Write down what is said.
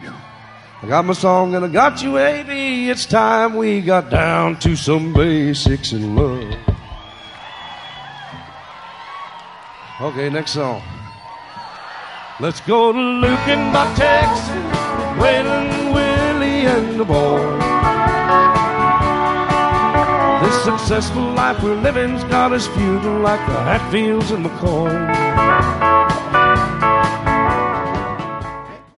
I got my song and I got you, baby. It's time we got down to some basics in love. Okay, next song. Let's go to Lukenbach, Texas, Waylon, Willie, and the boy. This successful life we're living's got us feuding like the Hatfields and McCoy.